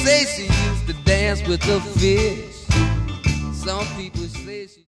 say she used to dance with the fish. Some people say she